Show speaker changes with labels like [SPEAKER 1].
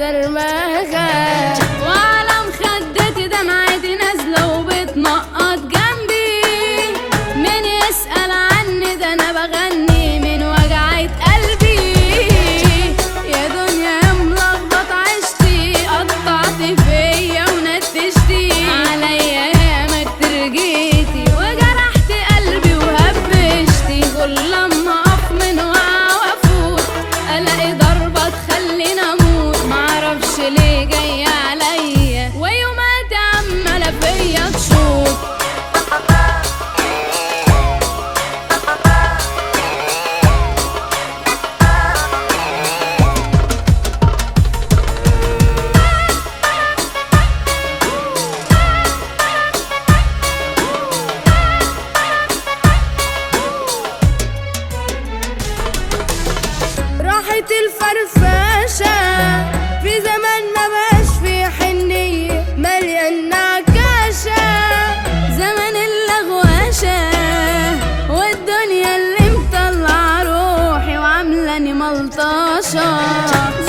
[SPEAKER 1] درمغة، وعلى مخدتي دمعتي نازلة وبتنقط جنبي. مين يسأل عني ده أنا بغني من وجعة قلبي. يا دنيا يا ملخبط عشتي، قطعتي فيا ونتشتي عليا ياما كتير جيتي، وجرحتي قلبي وهبشتي. كل لما أقف من وقعة وأفوت ألاقي ضربة تخليني أموت. معرفش ليه جاية عليا ويوماتي عمالة فيا تشوط. راحت الفرفشة في زمان ما بقاش في حنية، مليان نعكاشة زمان اللغواشة، والدنيا اللي مطلعة روحي وعاملاني ملطشة.